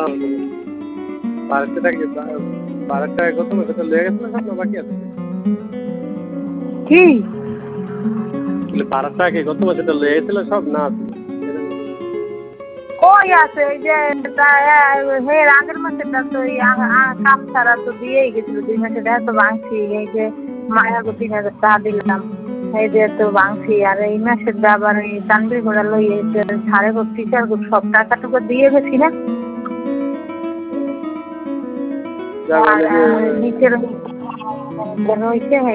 বারেরটা কি বারেরটা কত সেটা লেগে গেছে না সব বাকি আছে কি বারেরটা কি কত সেটা লেগে গেছিল সব না কই আছে এই যে এর আগের মাসেরটা তো এই কাজ ছাড়া তো দিয়েই গেছিল 2 মাসে দেখা তো ভাঙছি এই যে মায়াকে 3,000 টাকা দিলাম এই যে তো ভাঙছি আর এই মাসের আবার এই তানবির ঘোড়া লই এসে সাড়ে টিচার সব টাকাটুকু দিয়ে গেছি না নিচের রয়েছে